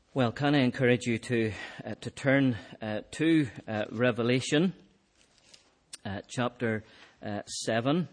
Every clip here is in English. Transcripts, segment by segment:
Well, can I encourage you to turn to Revelation chapter 7.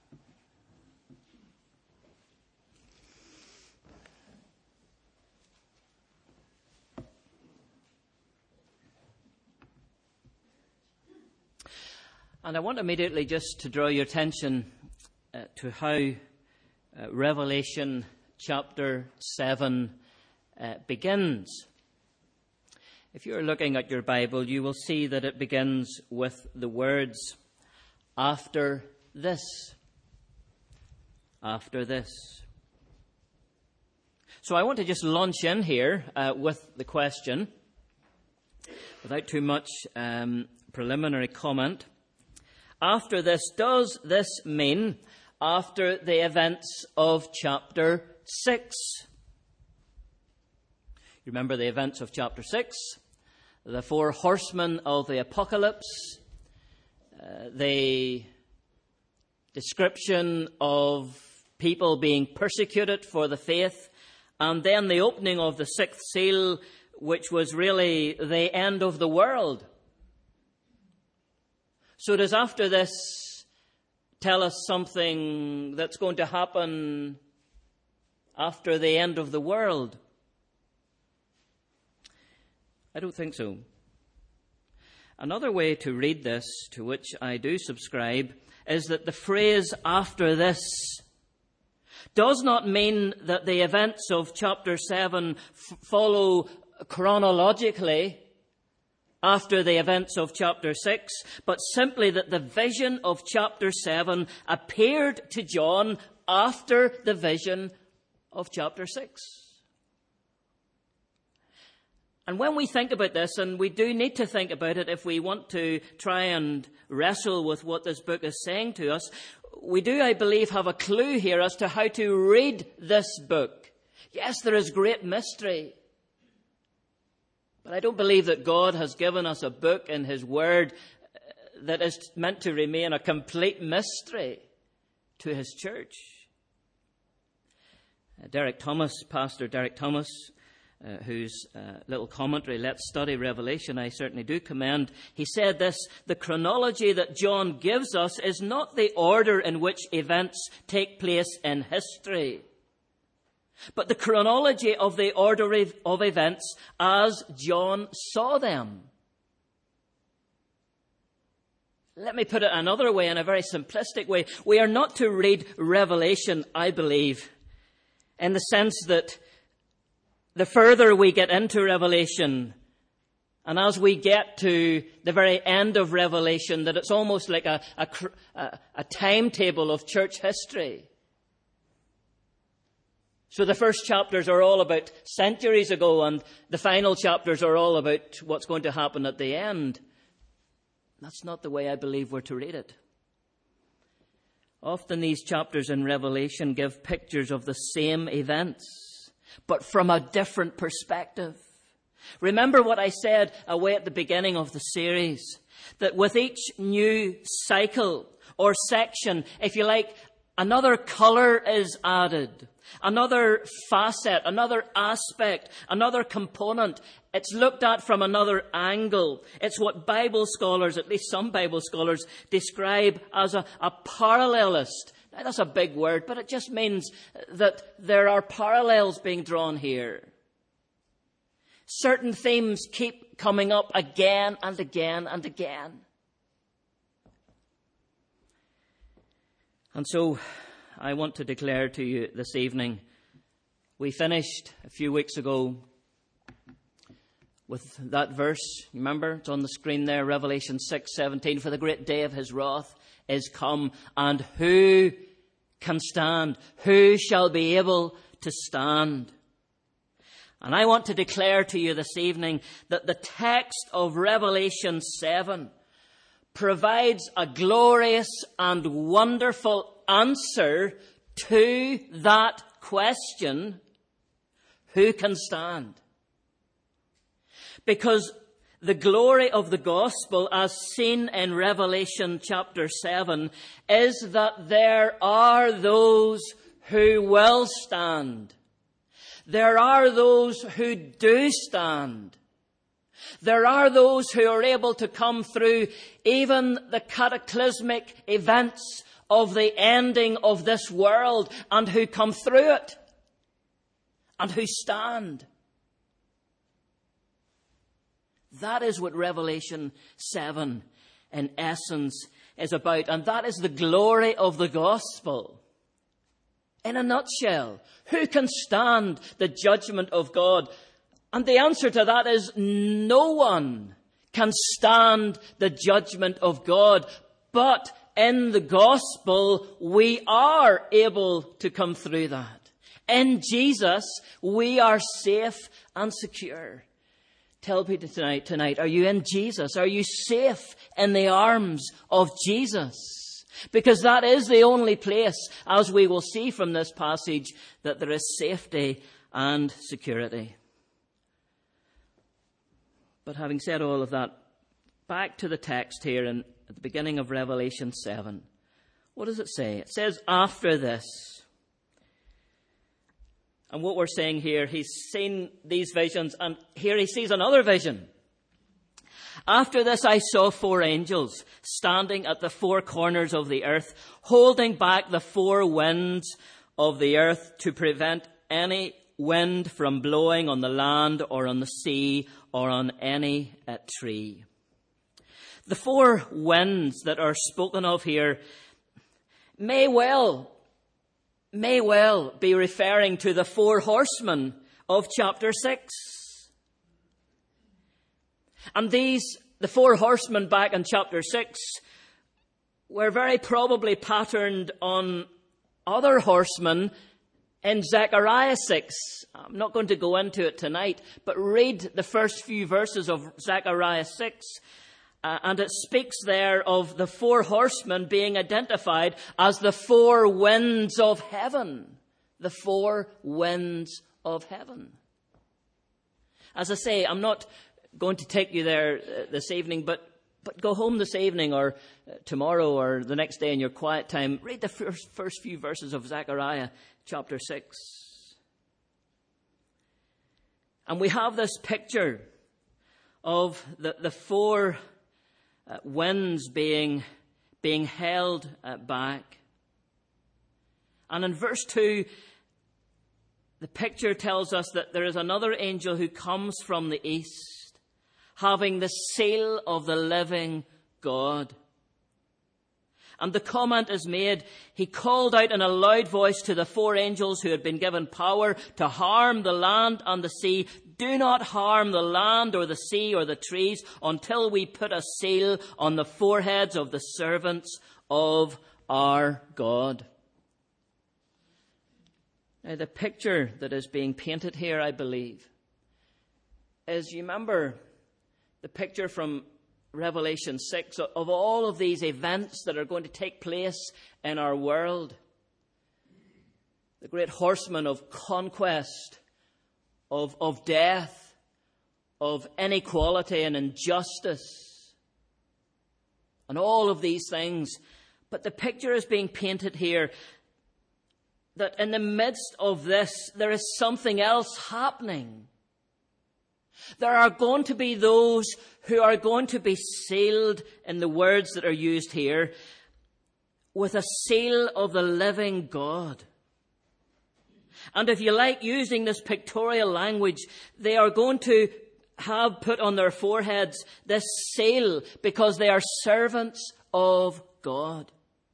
And I want immediately just to draw your attention to how Revelation chapter 7 begins. If you're looking at your Bible, you will see that it begins with the words, "After this." After this. So I want to just launch in here with the question, without too much preliminary comment. After this, does this mean after the events of chapter 6? You remember the events of chapter 6? The four horsemen of the apocalypse, the description of people being persecuted for the faith, and then the opening of the sixth seal, which was really the end of the world. So does after this tell us something that's going to happen after the end of the world? I don't think so. Another way to read this, to which I do subscribe, is that the phrase "after this" does not mean that the events of chapter 7 follow chronologically after the events of chapter 6, but simply that the vision of chapter 7 appeared to John after the vision of chapter 6. And when we think about this, and we do need to think about it if we want to try and wrestle with what this book is saying to us, we do, I believe, have a clue here as to how to read this book. Yes, there is great mystery. But I don't believe that God has given us a book in His Word that is meant to remain a complete mystery to His church. Pastor Derek Thomas, whose little commentary, "Let's Study Revelation," I certainly do commend. He said this: "The chronology that John gives us is not the order in which events take place in history, but the chronology of the order of events as John saw them." Let me put it another way, in a very simplistic way. We are not to read Revelation, I believe, in the sense that the further we get into Revelation, and as we get to the very end of Revelation, that it's almost like a timetable of church history. So the first chapters are all about centuries ago, and the final chapters are all about what's going to happen at the end. That's not the way I believe we're to read it. Often these chapters in Revelation give pictures of the same events, but from a different perspective. Remember what I said away at the beginning of the series, that with each new cycle or section, if you like, another colour is added, another facet, another aspect, another component. It's looked at from another angle. It's what Bible scholars, at least some Bible scholars, describe as a parallelist. Now, that's a big word, but it just means that there are parallels being drawn here. Certain themes keep coming up again and again and again. And so I want to declare to you this evening, we finished a few weeks ago with that verse. Remember, it's on the screen there, Revelation 6:17. "For the great day of His wrath is come, and who can stand? Who shall be able to stand?" And I want to declare to you this evening that the text of Revelation 7 provides a glorious and wonderful answer to that question, who can stand? Because the glory of the gospel, as seen in Revelation chapter 7, is that there are those who will stand. there are those who do stand. There are those who are able to come through even the cataclysmic events of the ending of this world, and who come through it and who stand. That is what Revelation 7 in essence is about, and that is the glory of the gospel. In a nutshell, who can stand the judgment of God? And the answer to that is no one can stand the judgment of God. But in the gospel, we are able to come through that. In Jesus, we are safe and secure. Tell people tonight, are you in Jesus? Are you safe in the arms of Jesus? Because that is the only place, as we will see from this passage, that there is safety and security. But having said all of that, back to the text here at the beginning of Revelation 7. What does it say? It says, after this. And what we're saying here, he's seen these visions, and here he sees another vision. After this I saw 4 angels standing at the 4 corners of the earth, holding back the 4 winds of the earth to prevent any wind from blowing on the land or on the sea or on any tree. The 4 winds that are spoken of here may well be referring to the 4 horsemen of chapter 6. And the 4 horsemen back in chapter 6 were very probably patterned on other horsemen in Zechariah 6. I'm not going to go into it tonight, but read the first few verses of Zechariah 6. And it speaks there of the 4 horsemen being identified as the 4 winds of heaven. The 4 winds of heaven. As I say, I'm not going to take you there this evening, but go home this evening or tomorrow or the next day in your quiet time. Read the first few verses of Zechariah chapter 6. And we have this picture of the 4 winds being held back. And in verse 2, the picture tells us that there is another angel who comes from the east, having the seal of the living God. And the comment is made, he called out in a loud voice to the 4 angels who had been given power to harm the land and the sea. Do not harm the land or the sea or the trees until we put a seal on the foreheads of the servants of our God. Now, the picture that is being painted here, I believe, is, you remember the picture from Revelation 6 of all of these events that are going to take place in our world. The great horsemen of conquest, of death, of inequality and injustice, and all of these things. But the picture is being painted here that in the midst of this, there is something else happening. There are going to be those who are going to be sealed, in the words that are used here, with a seal of the living God. And if you like using this pictorial language, they are going to have put on their foreheads this seal because they are servants of God.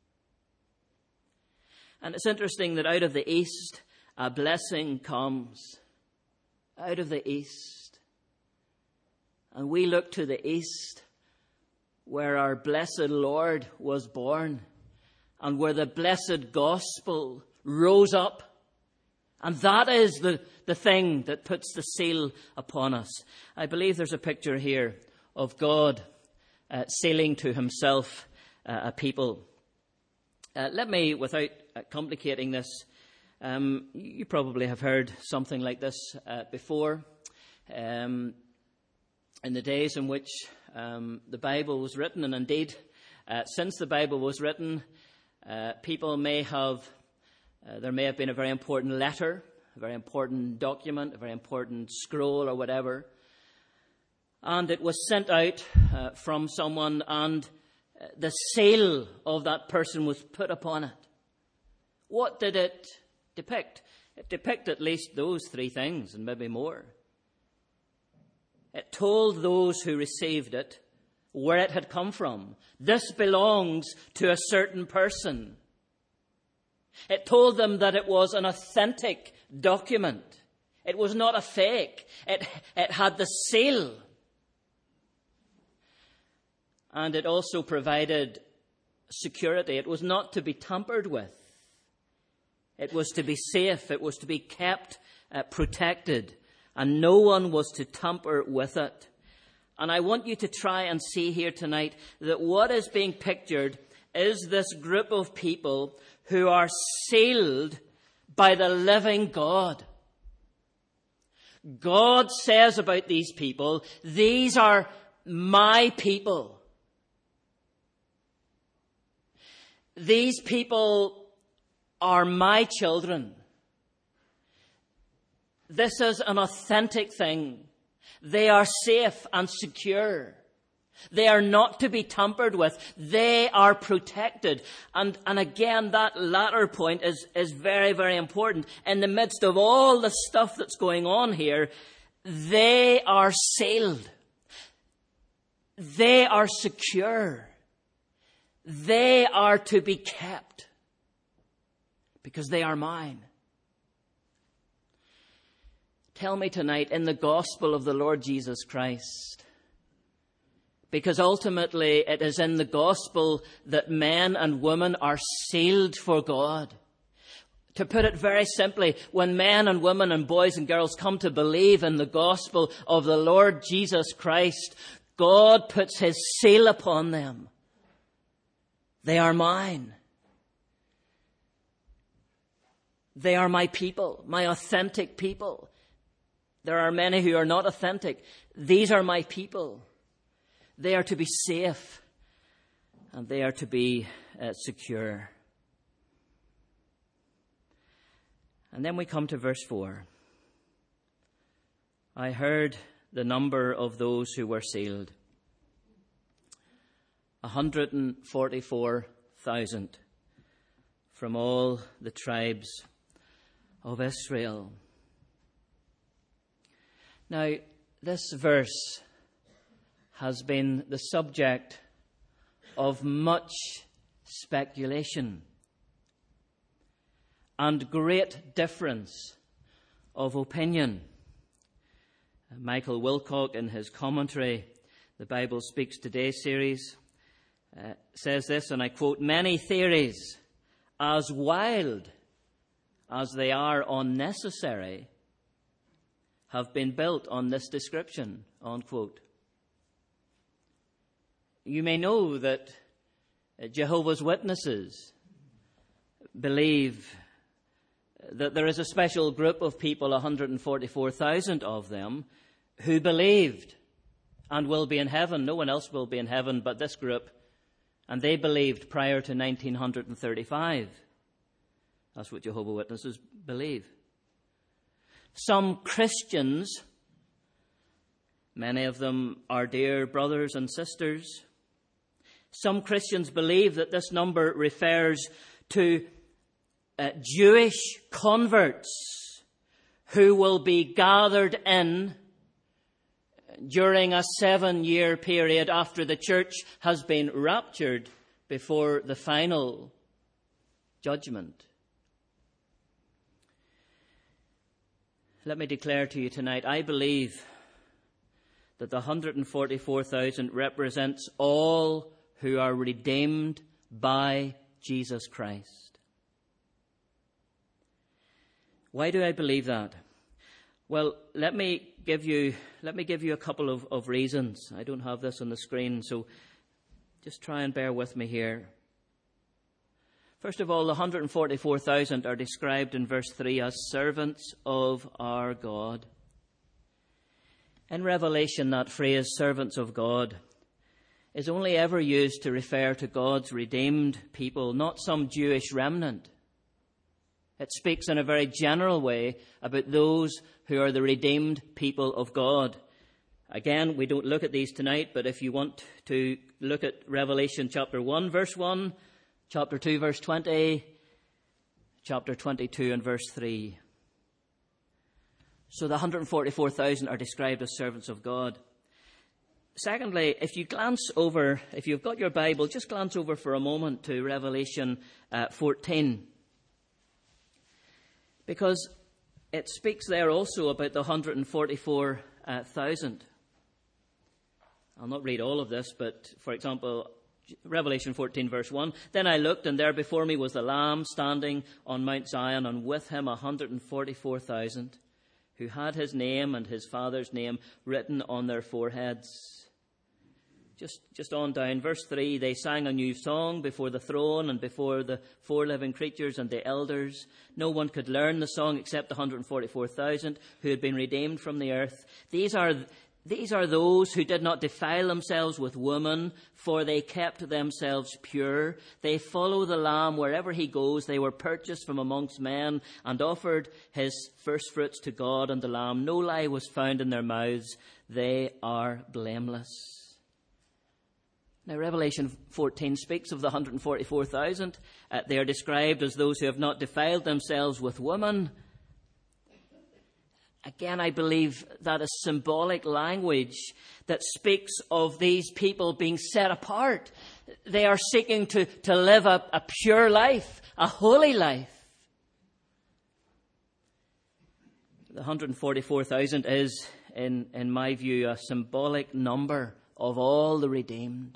And it's interesting that out of the east, a blessing comes. Out of the east. And we look to the east, where our blessed Lord was born, and where the blessed gospel rose up. And that is the thing that puts the seal upon us. I believe there's a picture here of God sealing to himself a people. Let me, without complicating this, you probably have heard something like this before. In the days in which the Bible was written, and indeed since the Bible was written, people may have, there may have been a very important letter, a very important document, a very important scroll or whatever. And it was sent out from someone, and the seal of that person was put upon it. What did it depict? It depicted at least those three things, and maybe more. It told those who received it where it had come from. This belongs to a certain person. It told them that it was an authentic document. It was not a fake. It had the seal. And it also provided security. It was not to be tampered with. It was to be safe. It was to be kept protected. And no one was to tamper with it. And I want you to try and see here tonight that what is being pictured is this group of people who are sealed by the living God. God says about these people, these are my people. These people are my children. This is an authentic thing. They are safe and secure. They are not to be tampered with. They are protected. And again, that latter point is very, very important. In the midst of all the stuff that's going on here, they are sealed. They are secure. They are to be kept because they are mine. Tell me tonight, in the gospel of the Lord Jesus Christ, because ultimately it is in the gospel that men and women are sealed for God. To put it very simply, when men and women and boys and girls come to believe in the gospel of the Lord Jesus Christ, God puts his seal upon them. They are mine. They are my people, my authentic people. There are many who are not authentic. These are my people. They are to be safe and they are to be secure. And then we come to verse 4. I heard the number of those who were sealed. 144,000 from all the tribes of Israel. Now, this verse has been the subject of much speculation and great difference of opinion. Michael Wilcock, in his commentary, The Bible Speaks Today series, says this, and I quote, "Many theories, as wild as they are unnecessary, have been built on this description," unquote. You may know that Jehovah's Witnesses believe that there is a special group of people, 144,000 of them, who believed and will be in heaven. No one else will be in heaven but this group. And they believed prior to 1935. That's what Jehovah's Witnesses believe. Some Christians, many of them are dear brothers and sisters, some Christians believe that this number refers to Jewish converts who will be gathered in during a 7-year period after the church has been raptured before the final judgment. Let me declare to you tonight, I believe that the 144,000 represents all who are redeemed by Jesus Christ. Why do I believe that? Well, let me give you a couple of reasons. I don't have this on the screen, so just try and bear with me here. First of all, the 144,000 are described in verse 3 as servants of our God. In Revelation, that phrase, servants of God, is only ever used to refer to God's redeemed people, not some Jewish remnant It speaks in a very general way about those who are the redeemed people of God. Again, we don't look at these tonight, but if you want to look at Revelation chapter 1, verse 1, chapter 2, verse 20, chapter 22 and verse 3. So the 144,000 are described as servants of God. Secondly, if you've got your Bible, just glance over for a moment to Revelation 14. Because it speaks there also about the 144,000. I'll not read all of this, but for example, Revelation 14 verse 1. Then I looked, and there before me was the Lamb standing on Mount Zion, and with him 144,000 who had his name and his Father's name written on their foreheads. Just on down, verse 3, they sang a new song before the throne and before the four living creatures and the elders. No one could learn the song except the 144,000 who had been redeemed from the earth. These are those who did not defile themselves with woman, for they kept themselves pure. They follow the Lamb wherever he goes. They were purchased from amongst men and offered his firstfruits to God and the Lamb. No lie was found in their mouths. They are blameless. Now, Revelation 14 speaks of the 144,000. They are described as those who have not defiled themselves with woman. Again, I believe that is symbolic language that speaks of these people being set apart. They are seeking to live a pure life, a holy life. The 144,000 is, in my view, a symbolic number of all the redeemed.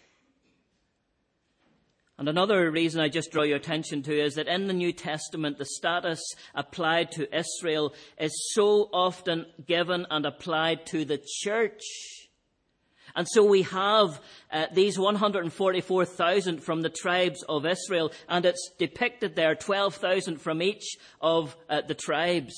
And another reason I just draw your attention to is that in the New Testament, the status applied to Israel is so often given and applied to the church. And so we have these 144,000 from the tribes of Israel, and it's depicted there, 12,000 from each of the tribes.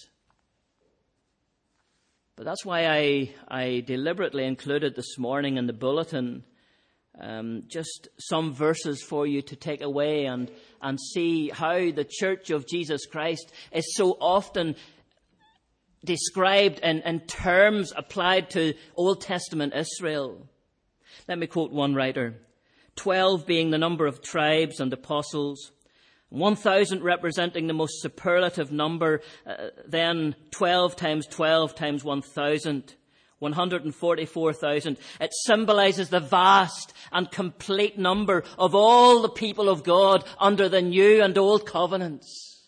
But that's why I deliberately included this morning in the bulletin just some verses for you to take away and see how the Church of Jesus Christ is so often described in terms applied to Old Testament Israel. Let me quote one writer. 12 being the number of tribes and apostles, 1,000 representing the most superlative number, then 12 times 12 times 1,000. 144,000. It symbolizes the vast and complete number of all the people of God under the new and old covenants.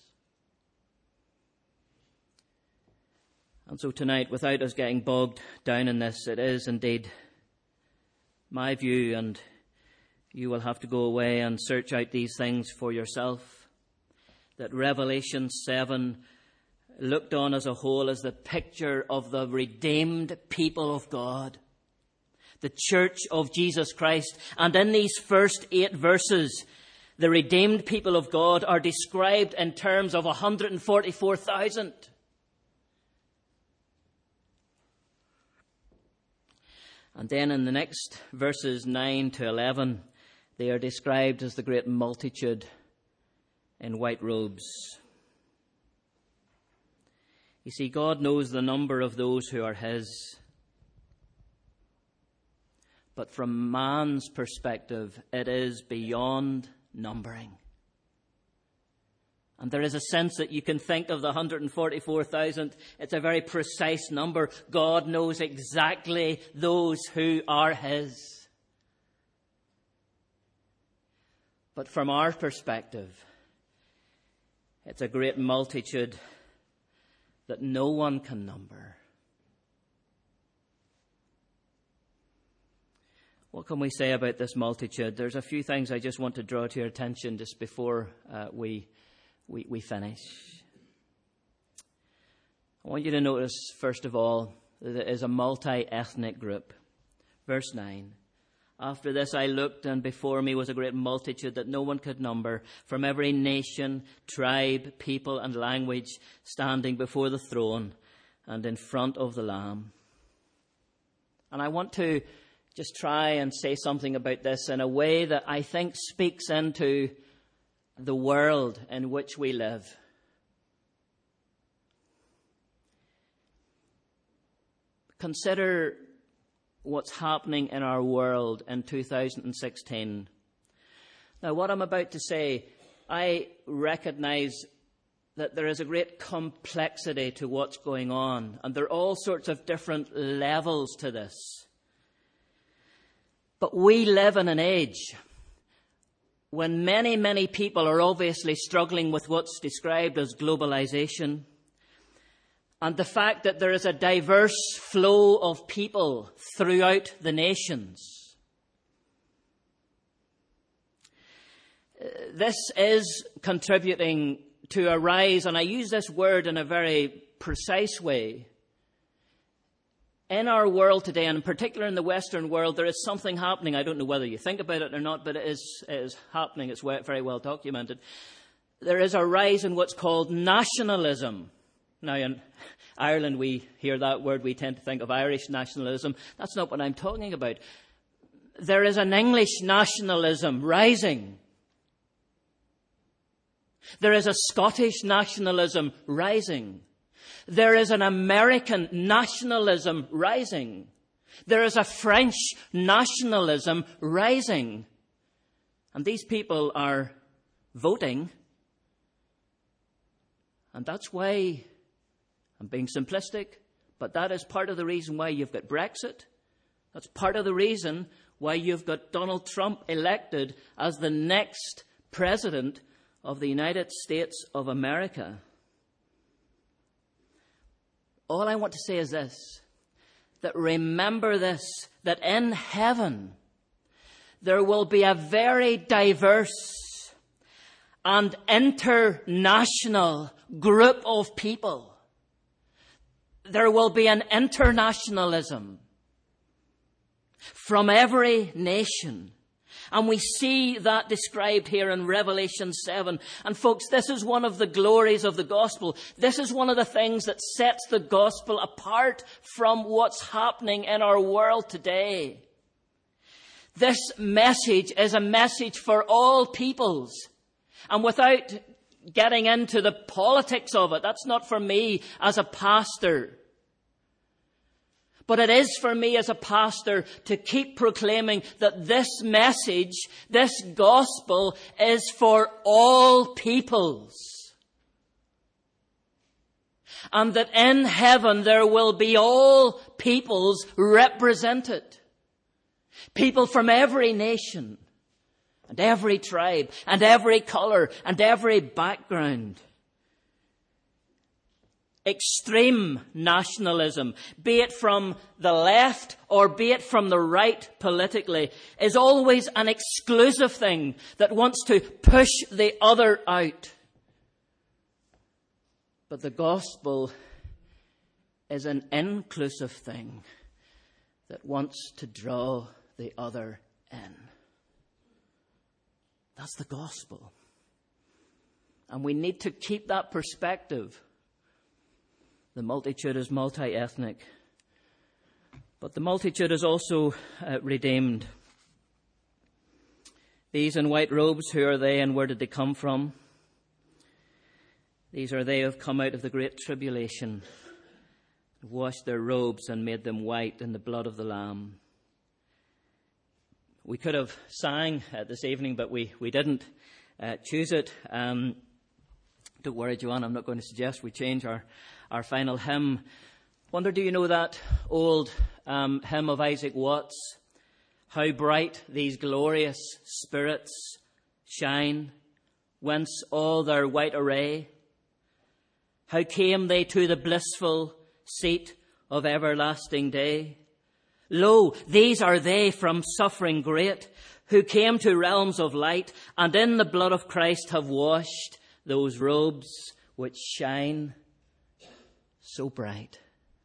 And so tonight, without us getting bogged down in this, it is indeed my view, and you will have to go away and search out these things for yourself, that Revelation 7 looked on as a whole as the picture of the redeemed people of God, the Church of Jesus Christ. And in these first 8 verses, the redeemed people of God are described in terms of 144,000. And then in the next verses 9 to 11, they are described as the great multitude in white robes. You see, God knows the number of those who are his. But from man's perspective, it is beyond numbering. And there is a sense that you can think of the 144,000. It's a very precise number. God knows exactly those who are his. But from our perspective, it's a great multitude that no one can number. What can we say about this multitude? There's a few things I just want to draw to your attention just before we finish. I want you to notice, first of all, that it is a multi-ethnic group. Verse 9. After this I looked, and before me was a great multitude that no one could number, from every nation, tribe, people, and language, standing before the throne and in front of the Lamb. And I want to just try and say something about this in a way that I think speaks into the world in which we live. Consider what's happening in our world in 2016. Now, what I'm about to say, I recognize that there is a great complexity to what's going on, and there are all sorts of different levels to this. But we live in an age when many, many people are obviously struggling with what's described as globalization, and the fact that there is a diverse flow of people throughout the nations. This is contributing to a rise, and I use this word in a very precise way. In our world today, and in particular in the Western world, there is something happening. I don't know whether you think about it or not, but it is happening. It's very well documented. There is a rise in what's called nationalism. Now, in Ireland, we hear that word, we tend to think of Irish nationalism. That's not what I'm talking about. There is an English nationalism rising. There is a Scottish nationalism rising. There is an American nationalism rising. There is a French nationalism rising. And these people are voting. And that's why, I'm being simplistic, but that is part of the reason why you've got Brexit. That's part of the reason why you've got Donald Trump elected as the next president of the United States of America. All I want to say is this, that remember this, that in heaven there will be a very diverse and international group of people. There will be an internationalism from every nation. And we see that described here in Revelation 7. And folks, this is one of the glories of the gospel. This is one of the things that sets the gospel apart from what's happening in our world today. This message is a message for all peoples. And without getting into the politics of it, that's not for me as a pastor. But it is for me as a pastor to keep proclaiming that this message, this gospel, is for all peoples. And that in heaven there will be all peoples represented. People from every nation, and every tribe, and every color, and every background. Extreme nationalism, be it from the left or be it from the right politically, is always an exclusive thing that wants to push the other out. But the gospel is an inclusive thing that wants to draw the other in. That's the gospel. And we need to keep that perspective. The multitude is multi-ethnic, but the multitude is also redeemed. These in white robes, who are they and where did they come from? These are they who have come out of the great tribulation, washed their robes and made them white in the blood of the Lamb. We could have sang this evening, but we didn't choose it. Don't worry, Joanne, I'm not going to suggest we change our final hymn. Wonder, do you know that old hymn of Isaac Watts? How bright these glorious spirits shine, whence all their white array. How came they to the blissful seat of everlasting day? Lo, these are they from suffering great, who came to realms of light, and in the blood of Christ have washed those robes which shine so bright.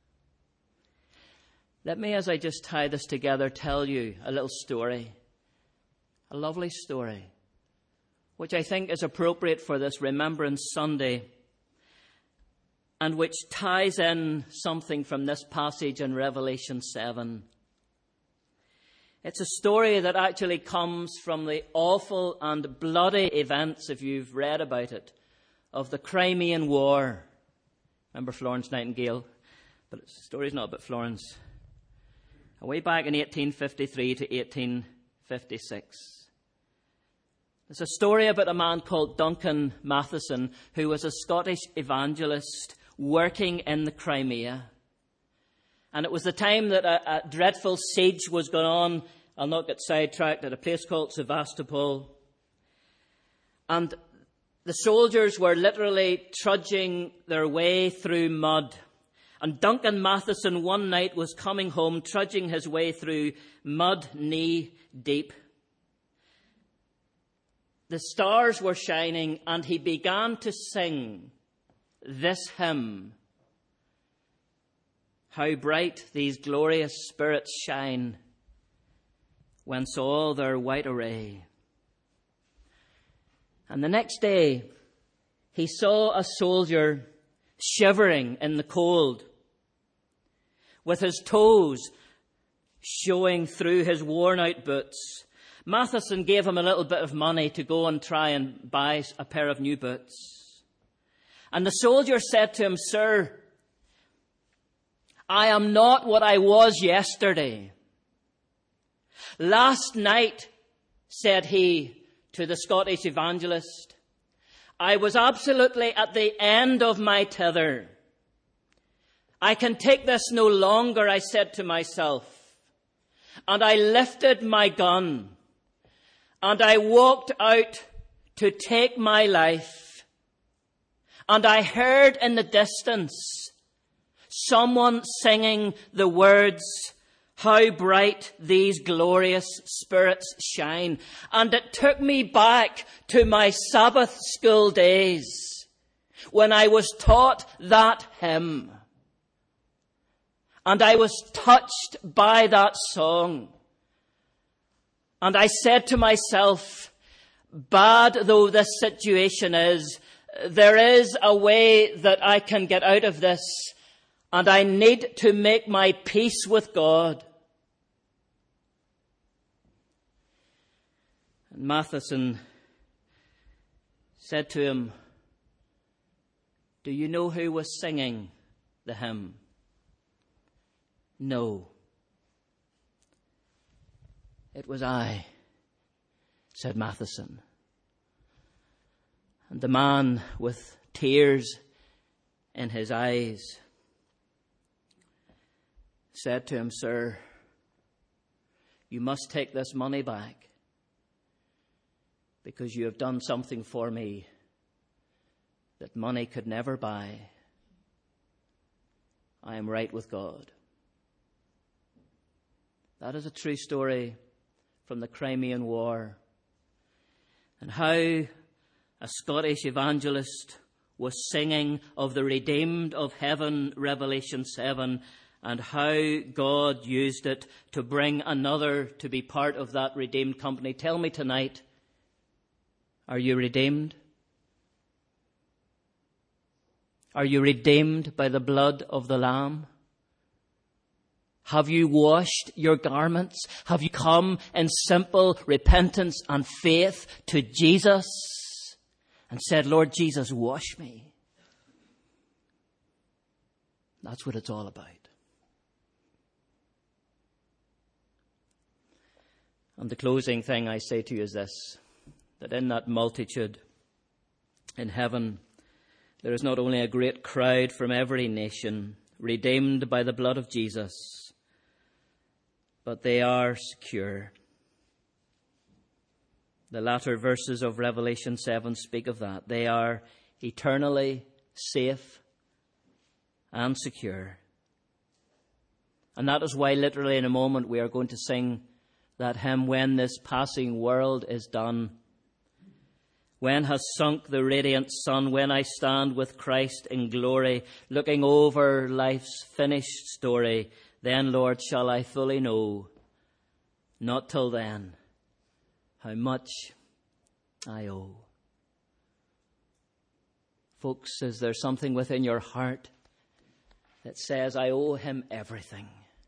Let me, as I just tie this together, tell you a little story, a lovely story, which I think is appropriate for this Remembrance Sunday, and which ties in something from this passage in Revelation 7. It's a story that actually comes from the awful and bloody events, if you've read about it, of the Crimean War. Remember Florence Nightingale But the story's not about Florence. Way back in 1853 to 1856. It's a story about a man called Duncan Matheson, who was a Scottish evangelist working in the Crimea. And it was the time that a dreadful siege was going on. I'll not get sidetracked, at a place called Sevastopol. And the soldiers were literally trudging their way through mud. And Duncan Matheson one night was coming home, trudging his way through mud knee deep. The stars were shining, and he began to sing this hymn. How bright these glorious spirits shine, whence all their white array. And the next day, he saw a soldier shivering in the cold, with his toes showing through his worn-out boots. Matheson gave him a little bit of money to go and try and buy a pair of new boots. And the soldier said to him, "Sir, I am not what I was yesterday. Last night," said he to the Scottish evangelist, "I was absolutely at the end of my tether. I can take this no longer, I said to myself. And I lifted my gun and I walked out to take my life. And I heard in the distance someone singing the words, 'How bright these glorious spirits shine.' And it took me back to my Sabbath school days when I was taught that hymn. And I was touched by that song. And I said to myself, bad though this situation is, there is a way that I can get out of this. And I need to make my peace with God." And Matheson said to him, "Do you know who was singing the hymn?" "No." "It was I," said Matheson. And the man, with tears in his eyes, said to him, "Sir, you must take this money back, because you have done something for me that money could never buy. I am right with God." That is a true story from the Crimean War, and how a Scottish evangelist was singing of the redeemed of heaven, Revelation 7, and how God used it to bring another to be part of that redeemed company. Tell me tonight, are you redeemed? Are you redeemed by the blood of the Lamb? Have you washed your garments? Have you come in simple repentance and faith to Jesus and said, "Lord Jesus, wash me"? That's what it's all about. And the closing thing I say to you is this, that in that multitude in heaven, there is not only a great crowd from every nation, redeemed by the blood of Jesus, but they are secure. The latter verses of Revelation 7 speak of that. They are eternally safe and secure. And that is why literally in a moment we are going to sing that hymn, "When this passing world is done. When has sunk the radiant sun, when I stand with Christ in glory, looking over life's finished story, then, Lord, shall I fully know, not till then, how much I owe." Folks, is there something within your heart that says, "I owe him everything"?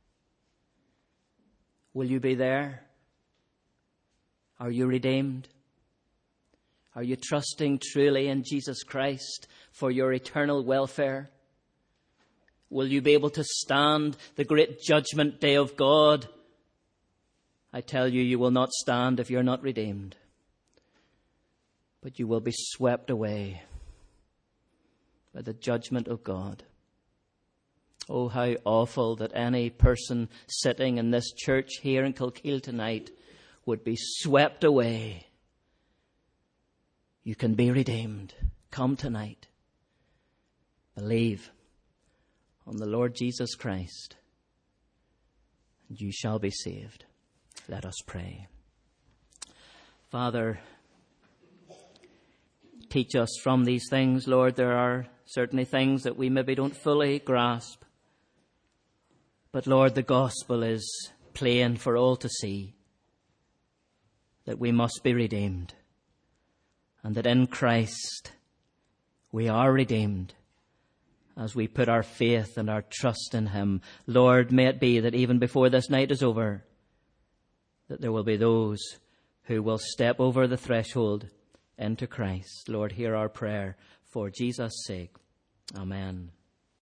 Will you be there? Are you redeemed? Are you trusting truly in Jesus Christ for your eternal welfare? Will you be able to stand the great judgment day of God? I tell you, you will not stand if you're not redeemed. But you will be swept away by the judgment of God. Oh, how awful that any person sitting in this church here in Kilkeel tonight would be swept away. You can be redeemed. Come tonight. Believe on the Lord Jesus Christ, and you shall be saved. Let us pray. Father, teach us from these things, Lord. There are certainly things that we maybe don't fully grasp. But Lord, the gospel is plain for all to see, that we must be redeemed, and that in Christ we are redeemed as we put our faith and our trust in him. Lord, may it be that even before this night is over, that there will be those who will step over the threshold into Christ. Lord, hear our prayer for Jesus' sake. Amen.